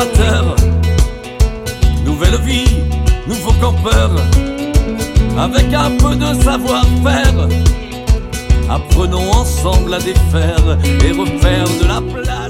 explorateurs. Nouvelle vie, nouveau campeur, avec un peu de savoir-faire. Apprenons ensemble à défaire et refaire de la place.